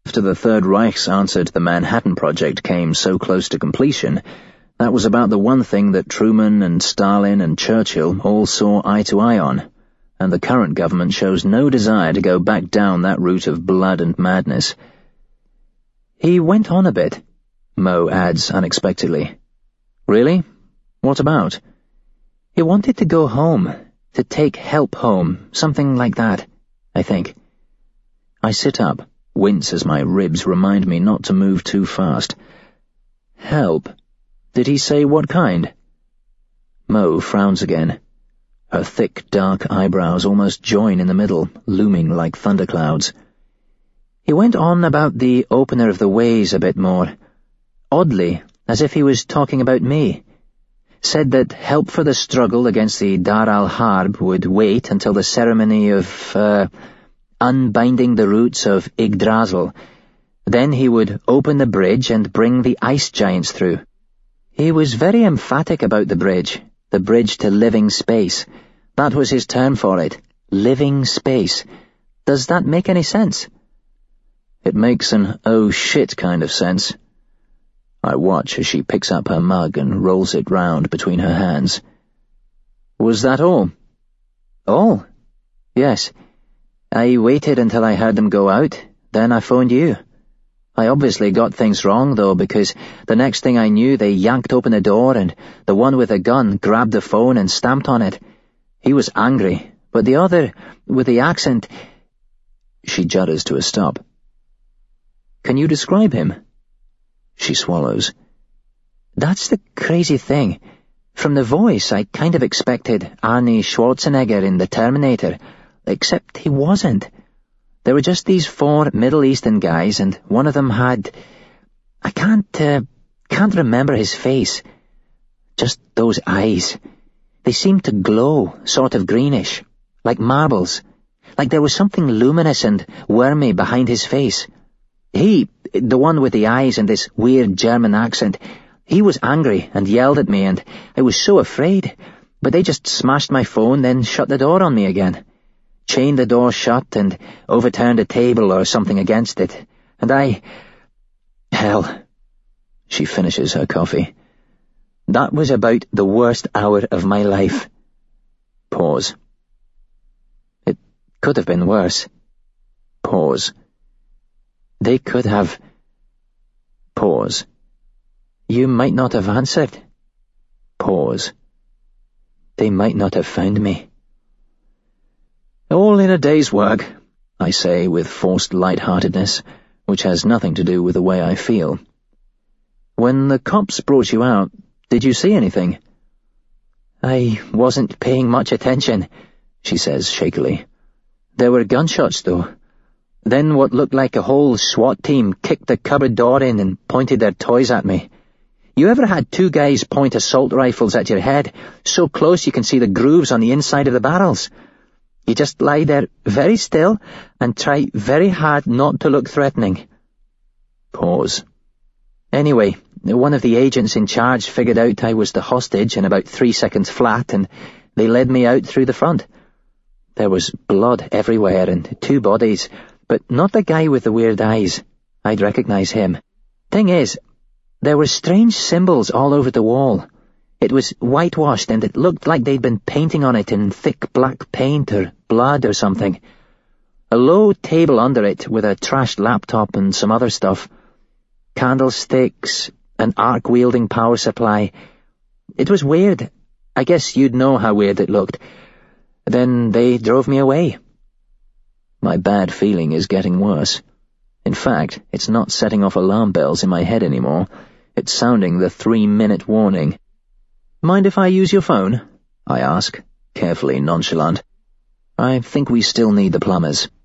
After the Third Reich's answer to the Manhattan Project came so close to completion, that was about the one thing that Truman and Stalin and Churchill all saw eye to eye on, and the current government shows no desire to go back down that route of blood and madness. He went on a bit, Mo adds unexpectedly. Really? What about? He wanted to go home, to take help home, something like that, I think. I sit up, wince as my ribs remind me not to move too fast. Help? Did he say what kind? Mo frowns again. Her thick, dark eyebrows almost join in the middle, looming like thunderclouds. He went on about the opener of the ways a bit more. Oddly, as if he was talking about me. Said that help for the struggle against the Dar al-Harb would wait until the ceremony of, unbinding the roots of Yggdrasil. Then he would open the bridge and bring the ice giants through. He was very emphatic about the bridge to living space. That was his term for it, living space. Does that make any sense? It makes an oh shit kind of sense. I watch as she picks up her mug and rolls it round between her hands. Was that all? All? Yes. I waited until I heard them go out, then I phoned you. I obviously got things wrong, though, because the next thing I knew they yanked open the door and the one with the gun grabbed the phone and stamped on it. He was angry, but the other, with the accent... She judders to a stop. Can you describe him? She swallows. That's the crazy thing. From the voice, I kind of expected Arnie Schwarzenegger in The Terminator, except he wasn't. There were just these 4 Middle Eastern guys, and one of them had... I can't remember his face. Just those eyes. They seemed to glow, sort of greenish, like marbles. Like there was something luminous and wormy behind his face. He, the one with the eyes and this weird German accent, he was angry and yelled at me, and I was so afraid. But they just smashed my phone, then shut the door on me again. Chained the door shut and overturned a table or something against it. And I... Hell. She finishes her coffee. That was about the worst hour of my life. Pause. It could have been worse. Pause. They could have... Pause. You might not have answered. Pause. They might not have found me. All in a day's work, I say with forced lightheartedness, which has nothing to do with the way I feel. When the cops brought you out, did you see anything? I wasn't paying much attention, she says shakily. There were gunshots, though. Then what looked like a whole SWAT team kicked the cupboard door in and pointed their toys at me. You ever had 2 guys point assault rifles at your head, so close you can see the grooves on the inside of the barrels? You just lie there very still and try very hard not to look threatening. Pause. Anyway, one of the agents in charge figured out I was the hostage in about 3 seconds flat, and they led me out through the front. There was blood everywhere and 2 bodies, but not the guy with the weird eyes. I'd recognize him. Thing is, there were strange symbols all over the wall. It was whitewashed, and it looked like they'd been painting on it in thick black paint or blood or something. A low table under it with a trashed laptop and some other stuff. Candlesticks, an arc-wielding power supply. It was weird. I guess you'd know how weird it looked. Then they drove me away. My bad feeling is getting worse. In fact, it's not setting off alarm bells in my head anymore. It's sounding the 3-minute warning. Mind if I use your phone? I ask, carefully nonchalant. I think we still need the plumbers.